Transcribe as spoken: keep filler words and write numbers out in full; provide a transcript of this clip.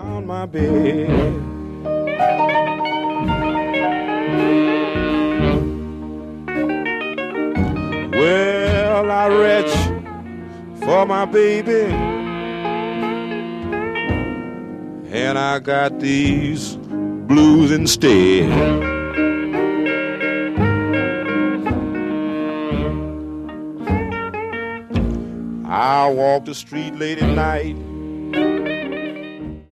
on my bed. Well, I retch for my baby, and I got these blues instead. I walk the street late at night